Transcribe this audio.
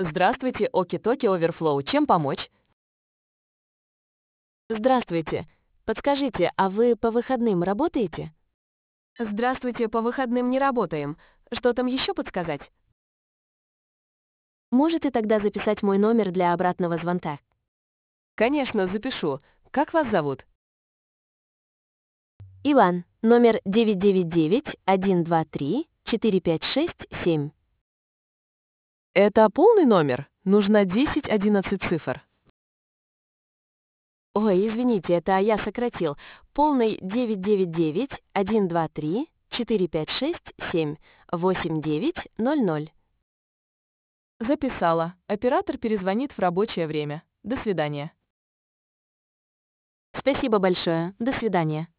Здравствуйте, Оки-Токи Оверфлоу. Чем помочь? Здравствуйте. Подскажите, а вы по выходным работаете? Здравствуйте, по выходным не работаем. Что там еще подсказать? Можете тогда записать мой номер для обратного звонка? Конечно, запишу. Как вас зовут? Иван, номер 999-123-456-7. Это полный номер? Нужно 10-11 цифр. Ой, извините, это я сократил. Полный 999-123-456-7-8900. Записала. Оператор перезвонит в рабочее время. До свидания. Спасибо большое. До свидания.